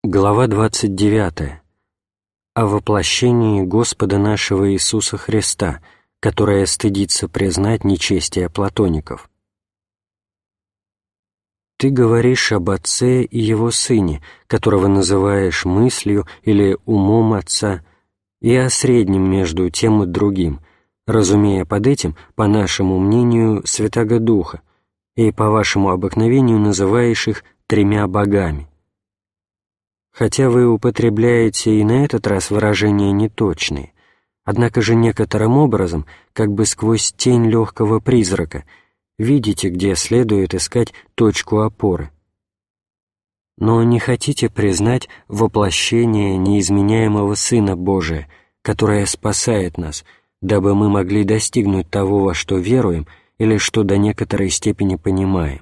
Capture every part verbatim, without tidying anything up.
Глава двадцать девятая. О воплощении Господа нашего Иисуса Христа, которое стыдится признать нечестие платоников. Ты говоришь об Отце и Его Сыне, которого называешь мыслью или умом Отца, и о среднем между тем и другим, разумея под этим, по нашему мнению, Святаго Духа, и по вашему обыкновению называешь их тремя богами. Хотя вы употребляете и на этот раз выражения неточные, однако же некоторым образом, как бы сквозь тень легкого призрака, видите, где следует искать точку опоры. Но не хотите признать воплощение неизменяемого Сына Божия, которое спасает нас, дабы мы могли достигнуть того, во что веруем или что до некоторой степени понимаем.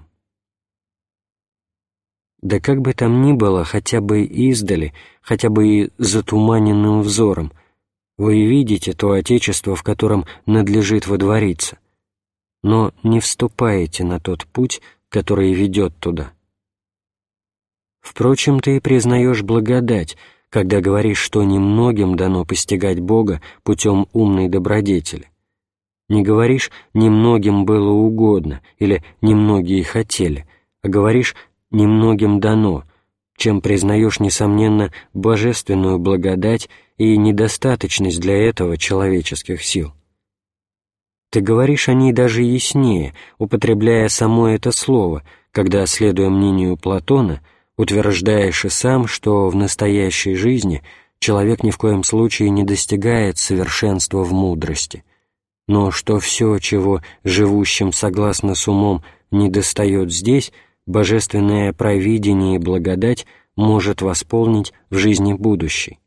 Да как бы там ни было, хотя бы издали, хотя бы и затуманенным взором, вы видите то Отечество, в котором надлежит водвориться, но не вступаете на тот путь, который ведет туда. Впрочем, ты признаешь благодать, когда говоришь, что немногим дано постигать Бога путем умной добродетели. Не говоришь «немногим было угодно» или «немногие хотели», а говоришь «немногим дано», чем признаешь, несомненно, божественную благодать и недостаточность для этого человеческих сил. Ты говоришь о ней даже яснее, употребляя само это слово, когда, следуя мнению Платона, утверждаешь и сам, что в настоящей жизни человек ни в коем случае не достигает совершенства в мудрости, но что все, чего живущим согласно с умом недостает здесь, божественное провидение и благодать может восполнить в жизни будущей.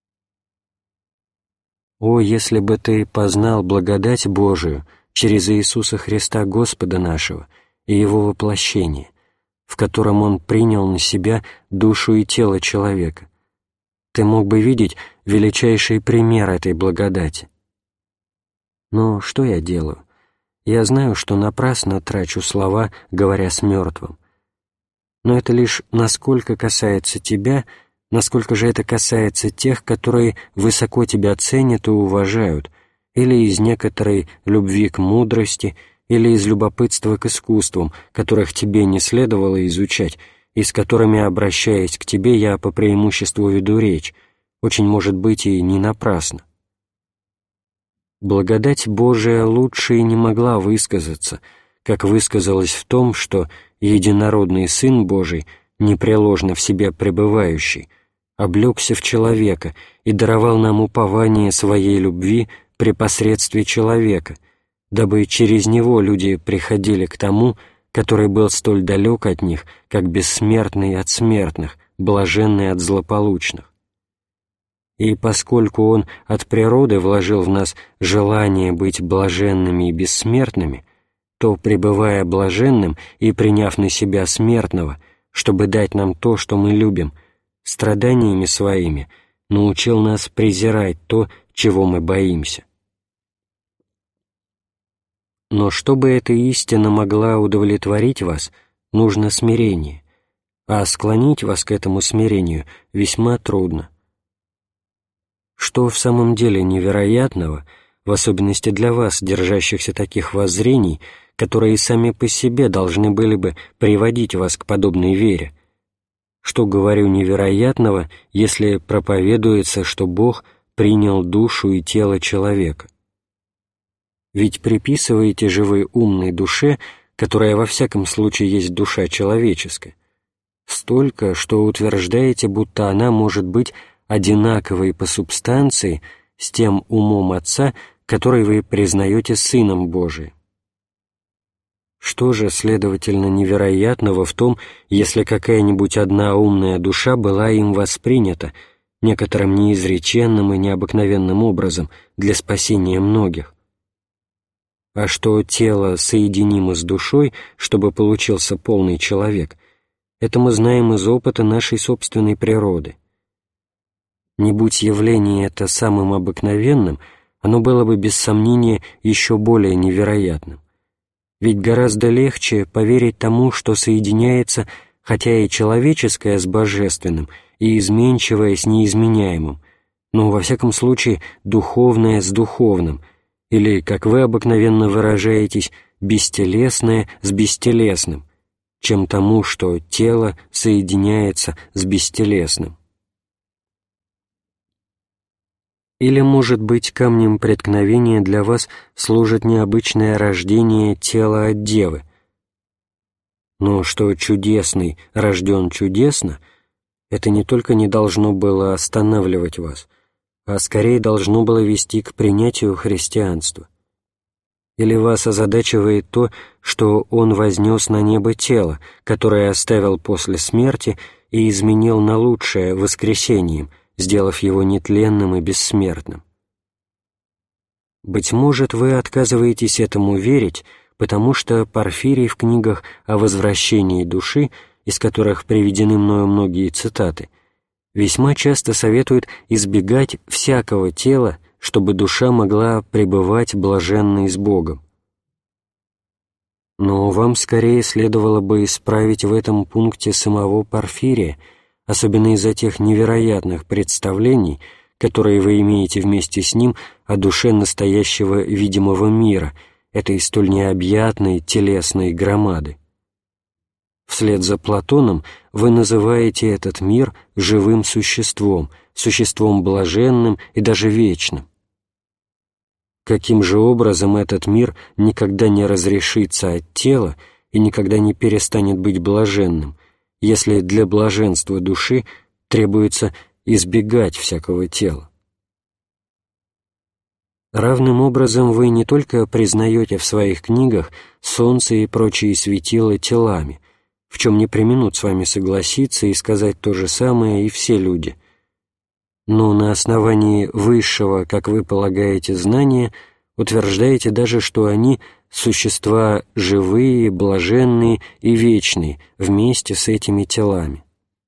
О, если бы ты познал благодать Божию через Иисуса Христа Господа нашего и Его воплощение, в котором Он принял на себя душу и тело человека, ты мог бы видеть величайший пример этой благодати. Но что я делаю? Я знаю, что напрасно трачу слова, говоря с мертвым. Но это лишь насколько касается тебя, насколько же это касается тех, которые высоко тебя ценят и уважают, или из некоторой любви к мудрости, или из любопытства к искусствам, которых тебе не следовало изучать, и с которыми, обращаясь к тебе, я по преимуществу веду речь, очень может быть и не напрасно. Благодать Божия лучше и не могла высказаться, как высказалась в том, что единородный Сын Божий, непреложно в себе пребывающий, облегся в человека и даровал нам упование своей любви при посредстве человека, дабы через него люди приходили к тому, который был столь далек от них, как бессмертный от смертных, блаженный от злополучных. И поскольку Он от природы вложил в нас желание быть блаженными и бессмертными, то, пребывая блаженным и приняв на себя смертного, чтобы дать нам то, что мы любим, страданиями своими научил нас презирать то, чего мы боимся. Но чтобы эта истина могла удовлетворить вас, нужно смирение, а склонить вас к этому смирению весьма трудно. Что в самом деле невероятного, в особенности для вас, держащихся таких воззрений, которые сами по себе должны были бы приводить вас к подобной вере? Что, говорю, невероятного, если проповедуется, что Бог принял душу и тело человека? Ведь приписываете же вы умной душе, которая во всяком случае есть душа человеческая, столько, что утверждаете, будто она может быть одинаковой по субстанции с тем умом Отца, который вы признаете Сыном Божиим. Что же, следовательно, невероятного в том, если какая-нибудь одна умная душа была им воспринята некоторым неизреченным и необыкновенным образом для спасения многих? А что тело соединимо с душой, чтобы получился полный человек, это мы знаем из опыта нашей собственной природы. Не будь явление это самым обыкновенным, оно было бы без сомнения еще более невероятным. Ведь гораздо легче поверить тому, что соединяется хотя и человеческое с божественным, и изменчивое с неизменяемым, но, во всяком случае, духовное с духовным, или, как вы обыкновенно выражаетесь, бестелесное с бестелесным, чем тому, что тело соединяется с бестелесным. Или, может быть, камнем преткновения для вас служит необычное рождение тела от девы. Но что чудесный рожден чудесно, это не только не должно было останавливать вас, а скорее должно было вести к принятию христианства. Или вас озадачивает то, что Он вознес на небо тело, которое оставил после смерти и изменил на лучшее воскресением, сделав его нетленным и бессмертным. Быть может, вы отказываетесь этому верить, потому что Порфирий в книгах о возвращении души, из которых приведены мною многие цитаты, весьма часто советует избегать всякого тела, чтобы душа могла пребывать блаженной с Богом. Но вам скорее следовало бы исправить в этом пункте самого Порфирия, особенно из-за тех невероятных представлений, которые вы имеете вместе с ним о душе настоящего видимого мира, этой столь необъятной телесной громады. Вслед за Платоном вы называете этот мир живым существом, существом блаженным и даже вечным. Каким же образом этот мир никогда не разрешится от тела и никогда не перестанет быть блаженным, если для блаженства души требуется избегать всякого тела? Равным образом вы не только признаете в своих книгах солнце и прочие светила телами, в чем не преминут с вами согласиться и сказать то же самое и все люди, но на основании высшего, как вы полагаете, знания утверждаете даже, что они — существа живые, блаженные и вечные вместе с этими телами.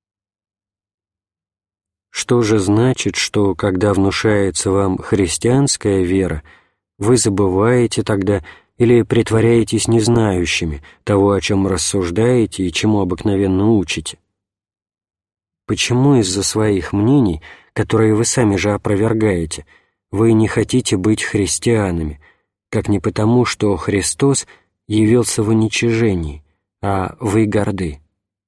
Что же значит, что, когда внушается вам христианская вера, вы забываете тогда или притворяетесь незнающими того, о чем рассуждаете и чему обыкновенно учите? Почему из-за своих мнений, которые вы сами же опровергаете, вы не хотите быть христианами, как не потому, что Христос явился в уничижении, а вы горды?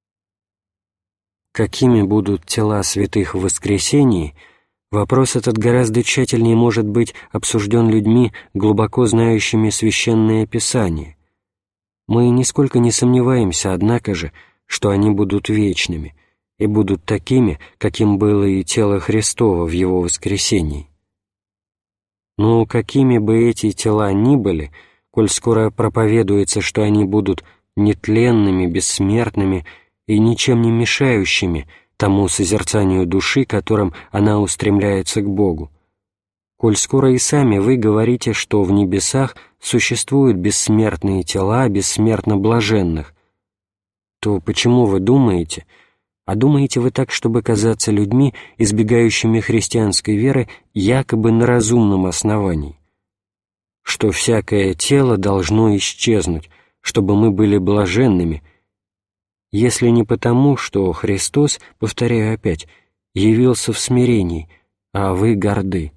Какими будут тела святых в воскресении, вопрос этот гораздо тщательнее может быть обсужден людьми, глубоко знающими Священное Писание. Мы нисколько не сомневаемся, однако же, что они будут вечными и будут такими, каким было и тело Христово в Его воскресении. Но какими бы эти тела ни были, коль скоро проповедуется, что они будут нетленными, бессмертными и ничем не мешающими тому созерцанию души, которым она устремляется к Богу, коль скоро и сами вы говорите, что в небесах существуют бессмертные тела бессмертно блаженных, то почему вы думаете, а думаете вы так, чтобы казаться людьми, избегающими христианской веры якобы на разумном основании, что всякое тело должно исчезнуть, чтобы мы были блаженными, если не потому, что Христос, повторяю опять, явился в смирении, а вы горды?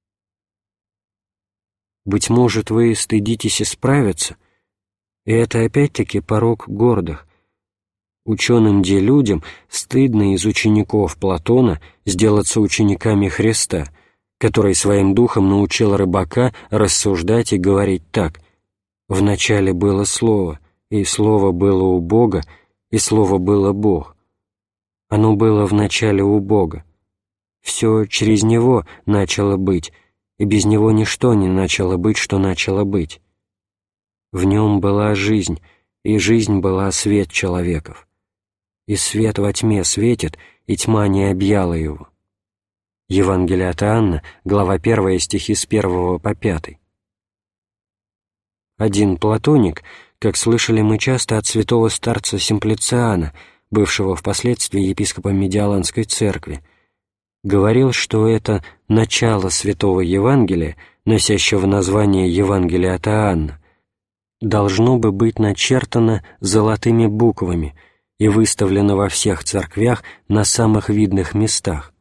Быть может, вы стыдитесь исправиться, и это опять-таки порок гордых. Ученым-де людям стыдно из учеников Платона сделаться учениками Христа, который своим духом научил рыбака рассуждать и говорить так: «Вначале было Слово, и Слово было у Бога, и Слово было Бог. Оно было вначале у Бога. Все через Него начало быть, и без Него ничто не начало быть, что начало быть. В Нем была жизнь, и жизнь была свет человеков. И свет во тьме светит, и тьма не объяла его». Евангелие от Иоанна, глава первая, стихи с первого по пятый. Один платоник, как слышали мы часто от святого старца Симплициана, бывшего впоследствии епископом Медиаланской церкви, говорил, что это начало святого Евангелия, носящего название Евангелия от Иоанна, должно бы быть начертано золотыми буквами, и выставлено во всех церквях на самых видных местах.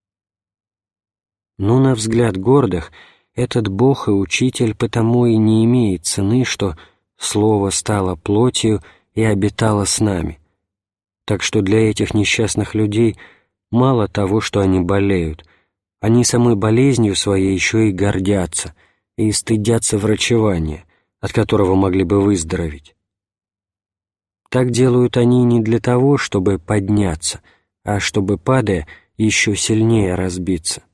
Но, на взгляд гордых, этот Бог и Учитель потому и не имеет цены, что Слово стало плотью и обитало с нами. Так что для этих несчастных людей мало того, что они болеют, они самой болезнью своей еще и гордятся и стыдятся врачевания, от которого могли бы выздороветь. Так делают они не для того, чтобы подняться, а чтобы, падая, еще сильнее разбиться.